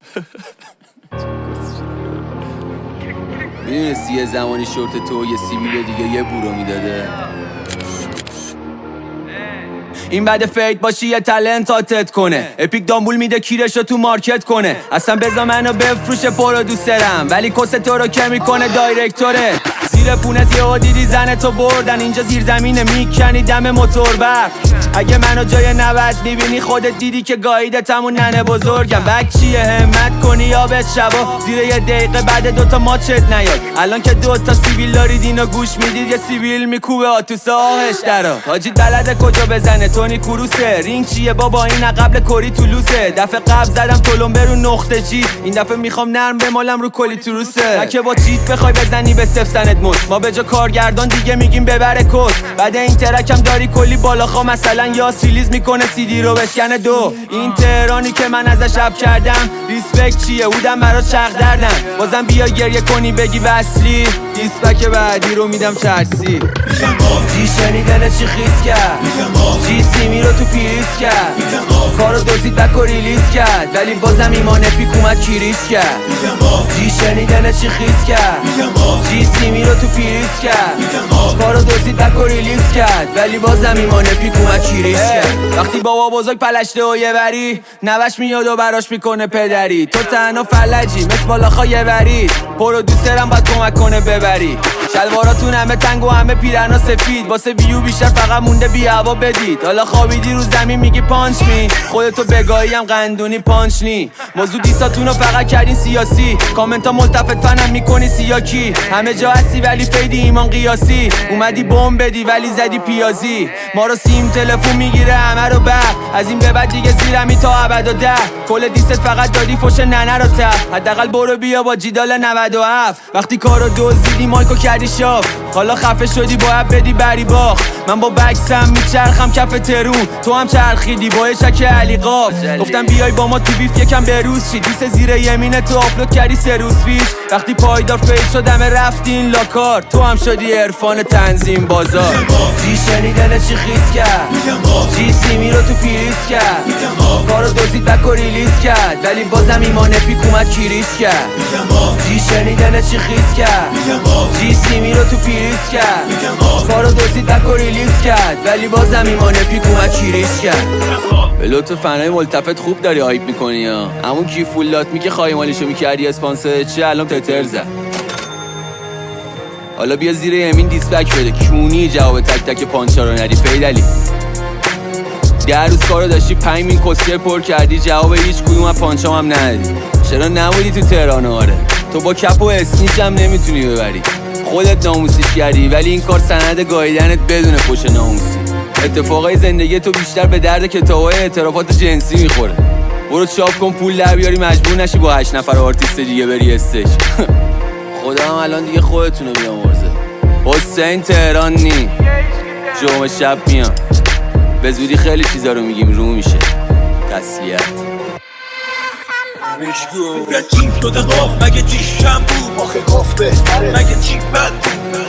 میدونستی یه زمانی شورت تو یه سیبیل دیگه یه بورو میداده؟ این بعد فیت باشی یه تلنت هاتت کنه، اپیک دامبول میده کیرشو تو مارکت کنه. اصلا بزا منو بفروشه پرودوسرم، ولی کس تو رو که میکنه دایرکتوره. زیر پونت یهو دیدی زن تو بردن، اینجا زیر زمینه میکنی دم موتور برق. اگه منو جای 90 میبینی خودت دیدی که گاییدتمون ننه بزرگم. بک چیه همت کنی یا به شبا زیر یه دقیقه بعد دوتا ماچت نیاد. الان که دوتا سیبیل دارید اینو گوش میدید، یه سیبیل میکوبه آتوس آهش درا. حاجی بلده کجا بزنه تونی کروسه، رینگ چیه بابا این قبل کری طولوسه. دفعه قبل زدم تلمبه رو نقطه جی، این دفعه میخوام نرم بمالم رو کلی تروسه. که با چیت بخوای بزنی به صفر سند مش، ما به جا کارگردان دیگه میگیم ببره کس. بعد این ترکم داری کلی بالاخا، مثلا یا ریلیز میکنه CD رو بشکنه دو. این تهرانی که من ازش رپ کردم، ریسپکت چیه بودم برات چرخ دردم. بازم بیا گریه کنی بگی وصلی، دیسپک بعدی رو میدم چرسی. جی شنیدن چی خیز کرد، جی سیمی رو تو پیریز کرد. کارو دوزید بک و ریلیز کرد، ولی بازم ایمان اپیک اومد کیریش کرد. جی شنیدن چی خیز کرد، جی سیمی رو تو پیریز کرد. کارو دوزید بک و ریلیز کرد، ولی بازم ایمان اپیک اومد کیریش کرد. وقتی بابا بزرگ پلشته و یه بری، نوش میاد و براش میکنه پدری. تو تنها فلجی مثل بالاخا یه بری، پرودوسرم باید کمک کنه ببری. شلواراتون همه تنگ و همه پیرنا سفید، واسه ویو بیشتر فقط مونده بی هوا بدید. حالا خوابیدی رو زمین میگی پانچ می، خودتو بگاهی هم قندونی پانچ نی. موضوع دیساتونو فقط کردین سیاسی، کامنتا ملتفت فنم میکنی سیاکی. همه جا هستی ولی فیدی ایمان قیاسی، اومدی بمب بدی ولی زدی پیازی. ما رو سیم تلفون میگیره همه رو بر، از این به بعد دیگه زیرمی تا ابد و ده. کل دیست فقط دادی فوش ننه رو تف، حداقل برو بیا با جیدال 97. وقتی کارو دزدیدی مایکو کردی شاف، حالا خفه شدی باید بدی بری باخ. من با بکسم میچرخم کف ترون، تو هم چرخیدی با شک علی قاف. گفتم بیای با ما تو بیف یکم بروز چی، دیست زیر یمین تو آپلود کردی 3 روز پیش. وقتی پایدار فیل شدم رفتین لاکار، تو هم شدی عرفان تنظیم بازار. جی شنیدن چی خیز کرد، جی سیمی رو تو پیریز کرد. کارو دوزید بک و ریلیز کرد، ولی بازم ایمان اپیک اومد کیریش کرد. جی شنیدن چی خیز کرد، جی سیمی رو تو پیریز کرد. کارو دوزید بک و ریلیز کرد، ولی بازم ایمان اپیک اومد کیریش کرد. به لطف فنای ملتفت خوب داری هایپ میکنی ها. همون کی فول لاتمی که خایمالیشو میکردی اسپانسر چه الان تتر زد. حالا بیا زیر یمین دیسپک بده، کونی جواب تک تک پانچا رو ندی فیدلی. 10 روز کارو داشتی 5 مین کسکر پر کردی، جواب هیچ کدوم از پانچام هم ندی. چرا نبودی تو تهران؟ آره تو با کپ و اسنیچ هم نمیتونی ببری، خودت ناموسیش کردی، ولی این کار سند گاییدنت بدون پوش ناموسی. اتفاقای زندگی تو بیشتر به درد کتابای اعترافات جنسی میخوره. برو چاپ کن پول در بیاری، مجبور نشی با 8 نفر آرتیست دیگه بری استش. خدا هم الان دیگه خودتونو بیامرزه. حسین تهران نی، جمعه شب میام، به زودی خیلی چیزا رو میگیم رو میشه. تسلیت میگه چیم شده قاف، مگه چیش کم بود؟ آخه قاف بهتره، مگه چیم بد بود؟